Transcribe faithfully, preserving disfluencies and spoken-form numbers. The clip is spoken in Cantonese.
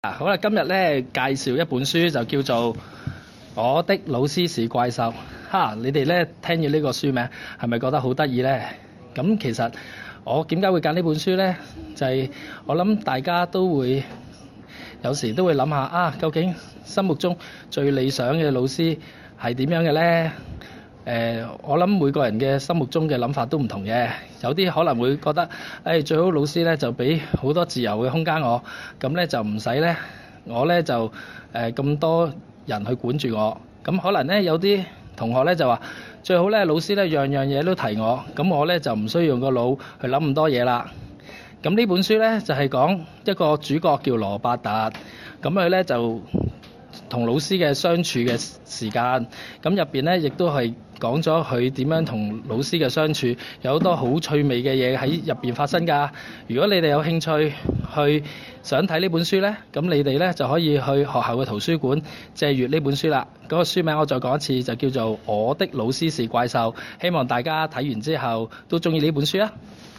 啊，好啦，今日咧介紹一本書就叫做《我的老師是怪獸》。哈，你哋咧聽住呢個書名，係咪覺得好得意咧？咁其實我點解會揀呢本書咧？就係、是、我諗大家都會有時都會諗下啊，究竟心目中最理想嘅老師係點樣嘅咧？誒、呃，我諗每個人嘅心目中嘅諗法都唔同嘅，有啲可能會覺得，誒、哎、最好老師咧就俾好多自由嘅空間我，咁咧就唔使咧，我咧就誒咁、呃、多人去管住我，咁可能咧有啲同學咧就話，最好咧老師咧樣樣嘢都提我，咁我咧就唔需要用個腦去諗咁多嘢啦。咁呢本書咧就係、是、講一個主角叫羅伯特，咁佢咧就同老師嘅相處嘅時間，咁入邊咧亦都係講咗佢點樣同老師嘅相處，有好多好趣味嘅嘢喺入邊發生㗎。如果你哋有興趣去想睇呢本書咧，咁你哋咧就可以去學校嘅圖書館借閱呢本書啦。嗰個書名我再講一次，就叫做《我的老師是怪獸》。希望大家睇完之後都中意呢本書啊！